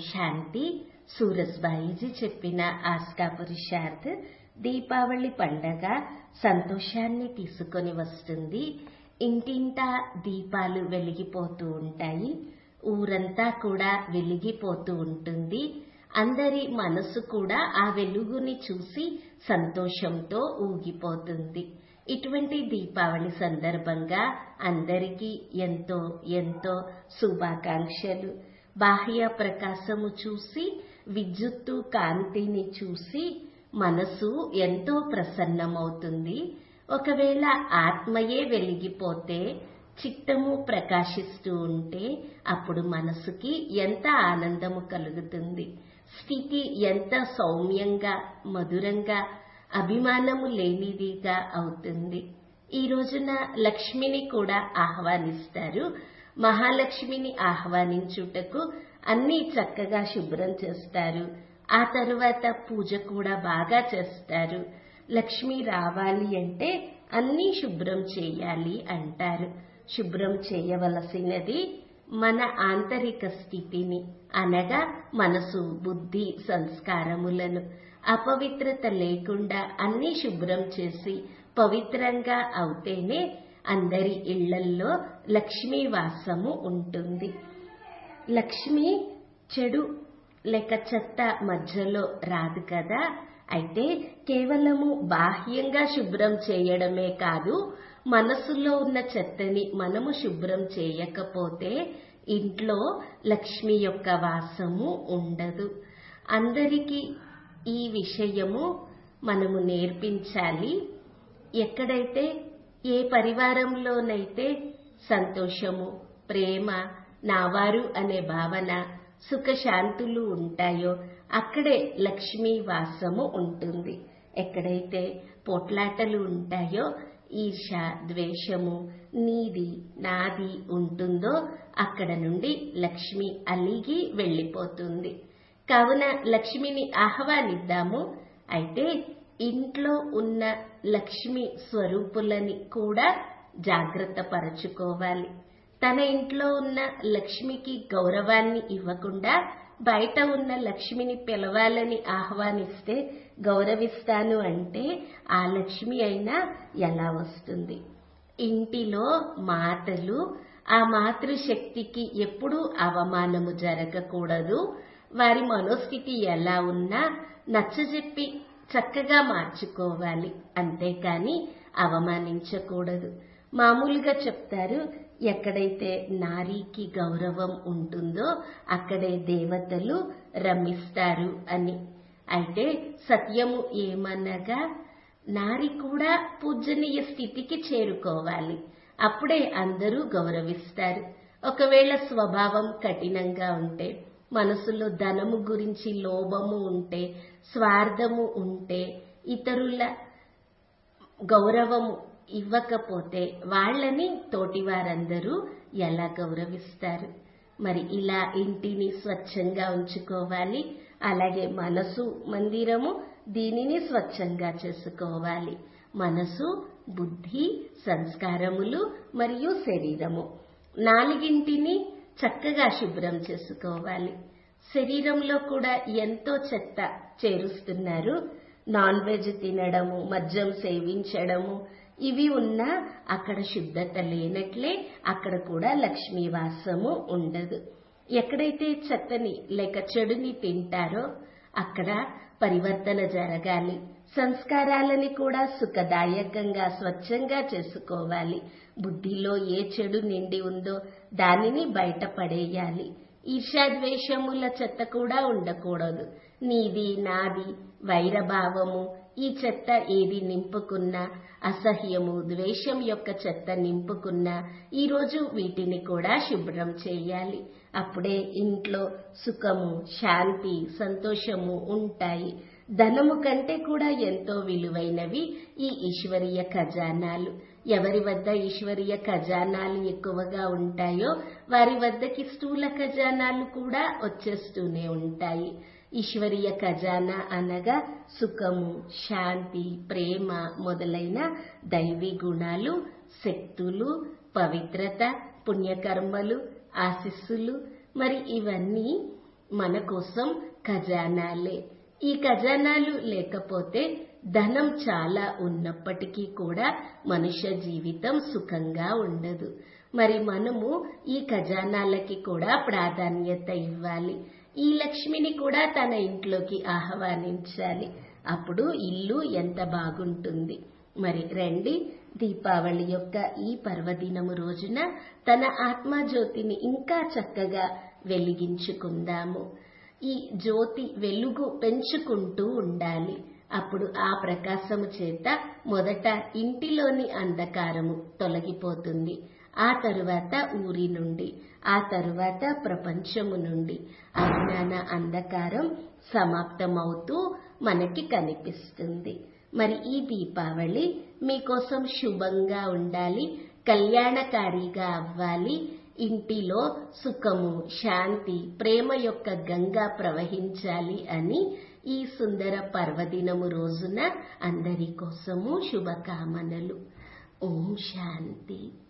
శాంతి. సూరజ్బాయిజీ చెప్పిన ఆస్కా పురుషార్థ్. దీపావళి పండగ సంతోషాన్ని తీసుకొని వస్తుంది. ఇంటింటా దీపాలు వెలిగిపోతూ ఉంటాయి. ఊరంతా కూడా వెలిగిపోతూ ఉంటుంది. అందరి మనసు కూడా ఆ వెలుగుని చూసి సంతోషంతో ఊగిపోతుంది. ఇటువంటి దీపావళి సందర్భంగా అందరికీ ఎంతో ఎంతో శుభాకాంక్షలు. బాహ్య ప్రకాశము చూసి, విద్యుత్తు కాంతిని చూసి మనసు ఎంతో ప్రసన్నమవుతుంది. ఒకవేళ ఆత్మయే వెలిగిపోతే, చిత్తము ప్రకాశిస్తూ ఉంటే అప్పుడు మనసుకి ఎంత ఆనందము కలుగుతుంది. స్థితి ఎంత సౌమ్యంగా, మధురంగా, అభిమానము లేనిదిగా అవుతుంది. ఈ రోజున లక్ష్మిని కూడా ఆహ్వానిస్తారు. మహాలక్ష్మిని ఆహ్వానించుటకు అన్నీ చక్కగా శుభ్రం చేస్తారు. ఆ తరువాత పూజ కూడా బాగా చేస్తారు. లక్ష్మి రావాలి అంటే అన్నీ శుభ్రం చేయాలి అంటారు. శుభ్రం చేయవలసినది మన ఆంతరిక స్థితిని, అనగా మనసు, బుద్ధి, సంస్కారములను. అపవిత్రత లేకుండా అన్నీ శుభ్రం చేసి పవిత్రంగా అవుతేనే అందరి ఇళ్లల్లో లక్ష్మీ వాసము ఉంటుంది. లక్ష్మి చెడు లేక చెత్త మధ్యలో రాదు కదా. అయితే కేవలము బాహ్యంగా శుభ్రం చేయడమే కాదు, మనసులో ఉన్న చెత్తని మనము శుభ్రం చేయకపోతే ఇంట్లో లక్ష్మి యొక్క వాసము ఉండదు. అందరికీ ఈ విషయము మనము నేర్పించాలి. ఎక్కడైతే ఏ పరివారంలోనైతే సంతోషము, ప్రేమ, నావారు అనే భావన, సుఖశాంతులు ఉంటాయో అక్కడే లక్ష్మీ వాసము ఉంటుంది. ఎక్కడైతే పోట్లాటలు ఉంటాయో, ఈర్ష, ద్వేషము, నీది, నాది ఉంటుందో అక్కడ నుండి లక్ష్మి అలిగి వెళ్ళిపోతుంది. కావున లక్ష్మిని ఆహ్వానిద్దాము. అయితే ఇంట్లో ఉన్న లక్ష్మి స్వరూపులని కూడా జాగ్రత్త పరచుకోవాలి. తన ఇంట్లో ఉన్న లక్ష్మికి గౌరవాన్ని ఇవ్వకుండా బయట ఉన్న లక్ష్మిని పిలవాలని ఆహ్వానిస్తే, గౌరవిస్తాను అంటే ఆ లక్ష్మి అయినా ఎలా వస్తుంది? ఇంటిలో మాటలు, ఆ మాతృశక్తికి ఎప్పుడూ అవమానము జరగకూడదు. వారి మనోస్థితి ఎలా ఉన్నా నచ్చజెప్పి చక్కగా మార్చుకోవాలి. అంతేకాని అవమానించకూడదు. మామూలుగా చెప్తారు, ఎక్కడైతే నారీకి గౌరవం ఉంటుందో అక్కడే దేవతలు రమిస్తారు అని. అయితే సత్యము ఏమనగా, నారి కూడా పూజనీయ స్థితికి చేరుకోవాలి. అప్పుడే అందరూ గౌరవిస్తారు. ఒకవేళ స్వభావం కఠినంగా ఉంటే, మనసులో ధనము గురించి లోభము ఉంటే, స్వార్థము ఉంటే, ఇతరుల గౌరవము ఇవ్వకపోతే వాళ్ళని తోటి వారందరూ ఎలా గౌరవిస్తారు? మరి ఇలా ఇంటిని స్వచ్ఛంగా ఉంచుకోవాలి. అలాగే మనసు మందిరము, దీనిని స్వచ్ఛంగా చేసుకోవాలి. మనసు, బుద్ధి, సంస్కారములు మరియు శరీరము, నాలుగింటిని చక్కగా శుభ్రం చేసుకోవాలి. శరీరంలో కూడా ఎంతో చెత్త చేరుస్తున్నారు. నాన్ వెజ్ తినడము, మద్యం సేవించడము, ఇవి ఉన్నా అక్కడ శుద్ధత లేనట్లే అక్కడ కూడా లక్ష్మీ వాసము ఉండదు. ఎక్కడైతే చెత్తని లేక చెడుని తింటారో అక్కడ పరివర్తన జరగాలి. సంస్కారాలని కూడా సుఖదాయకంగా, స్వచ్ఛంగా చేసుకోవాలి. బుద్ధిలో ఏ చెడు నిండి ఉందో దానిని బయటపడేయాలి. ఈర్ష్యాద్వేషముల చెత్త కూడా ఉండకూడదు. నీది, నాది, వైరభావము, ఈ చెత్త ఏది నింపుకున్నా, అసహ్యము, ద్వేషం యొక్క చెత్త నింపుకున్నా ఈరోజు వీటిని కూడా శుభ్రం చేయాలి. అప్పుడే ఇంట్లో సుఖము, శాంతి, సంతోషము ఉంటాయి. ధనము కంటే కూడా ఎంతో విలువైనవి ఈ ఈశ్వరీయ ఖజానాలు. ఎవరి వద్ద ఈశ్వరీయ ఖజానాలు ఎక్కువగా ఉంటాయో వారి వద్దకి స్థూల ఖజానాలు కూడా వచ్చేస్తూనే ఉంటాయి. ఈశ్వరీయ ఖజానా అనగా సుఖము, శాంతి, ప్రేమ మొదలైన దైవీ గుణాలు, శక్తులు, పవిత్రత, పుణ్యకర్మలు, ఆశీస్సులు. మరి ఇవన్నీ మన కోసం ఖజానాలే. ఈ ఖజానాలు లేకపోతే ధనం చాలా ఉన్నప్పటికీ కూడా మనుష్య జీవితం సుఖంగా ఉండదు. మరి మనము ఈ ఖజానాలకి కూడా ప్రాధాన్యత ఇవ్వాలి. ఈ లక్ష్మిని కూడా తన ఇంట్లోకి ఆహ్వానించాలి. అప్పుడు ఇల్లు ఎంత బాగుంటుంది. మరి రండి, దీపావళి యొక్క ఈ పర్వదినము రోజున తన ఆత్మజ్యోతిని ఇంకా చక్కగా వెలిగించుకుందాము. ఈ జ్యోతి వెలుగు పెంచుకుంటూ ఉండాలి. అప్పుడు ఆ ప్రకాశము చేత మొదట ఇంటిలోని అంధకారము తొలగిపోతుంది. ఆ తరువాత ఊరి నుండి, ఆ తరువాత ప్రపంచము నుండి అజ్ఞాన అంధకారం సమాప్తమవుతూ మనకి కనిపిస్తుంది. మరి ఈ దీపావళి మీకోసం శుభంగా ఉండాలి, కళ్యాణకారిగా అవ్వాలి. ఇంటిలో సుఖము, శాంతి, ప్రేమ యొక్క గంగా ప్రవహించాలి అని ఈ సుందర పర్వదినము రోజున అందరి కోసము శుభకామనలు. ఓం శాంతి.